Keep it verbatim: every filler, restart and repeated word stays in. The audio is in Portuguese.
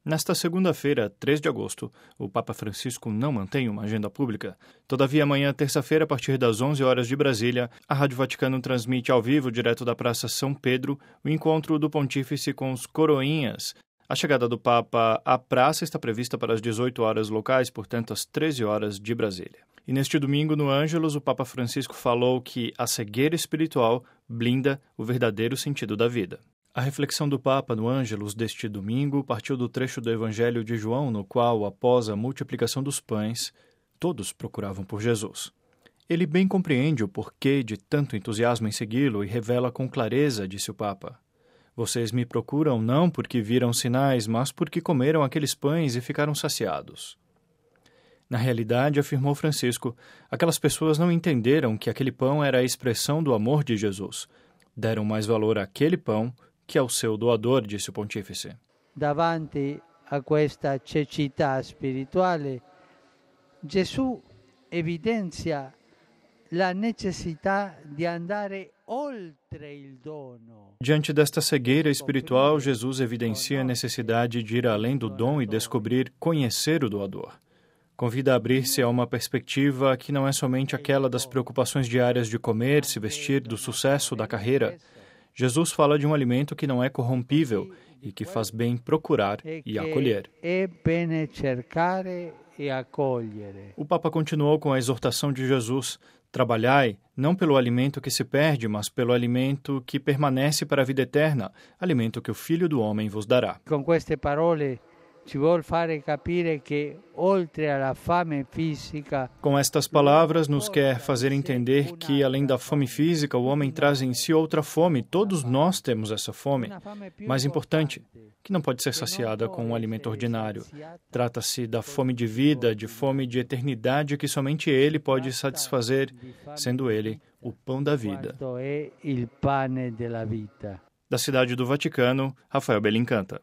Nesta segunda-feira, três de agosto, o Papa Francisco não mantém uma agenda pública. Todavia, amanhã, terça-feira, a partir das onze horas de Brasília, a Rádio Vaticano transmite ao vivo, direto da Praça São Pedro, o encontro do Pontífice com os coroinhas. A chegada do Papa à praça está prevista para as dezoito horas locais, portanto, às treze horas de Brasília. E neste domingo, no Ângelus, o Papa Francisco falou que a cegueira espiritual blinda o verdadeiro sentido da vida. A reflexão do Papa no Ângelus deste domingo partiu do trecho do Evangelho de João, no qual, após a multiplicação dos pães, todos procuravam por Jesus. Ele bem compreende o porquê de tanto entusiasmo em segui-lo e revela com clareza, disse o Papa: "Vocês me procuram não porque viram sinais, mas porque comeram aqueles pães e ficaram saciados." Na realidade, afirmou Francisco, aquelas pessoas não entenderam que aquele pão era a expressão do amor de Jesus. Deram mais valor àquele pão que ao seu doador, disse o Pontífice. Davanti a questa cecità spirituale, Gesù evidenzia la necessità di andare oltre il dono. Diante desta cegueira espiritual, Jesus evidencia a necessidade de ir além do dom e descobrir, conhecer o doador. Convida a abrir-se a uma perspectiva que não é somente aquela das preocupações diárias de comer, se vestir, do sucesso, da carreira. Jesus fala de um alimento que não é corrompível e que faz bem procurar e acolher. É bene cercare e accogliere. O Papa continuou com a exortação de Jesus: trabalhai não pelo alimento que se perde, mas pelo alimento que permanece para a vida eterna, alimento que o Filho do Homem vos dará. Com queste parole ci vuol fare capire che oltre alla fame fisica. Com estas palavras, nos quer fazer entender que, além da fome física, o homem traz em si outra fome. Todos nós temos essa fome. Mais importante, que não pode ser saciada com um alimento ordinário. Trata-se da fome de vida, de fome de eternidade que somente Ele pode satisfazer, sendo Ele o pão da vida. Da Cidade do Vaticano, Rafael Belincanta.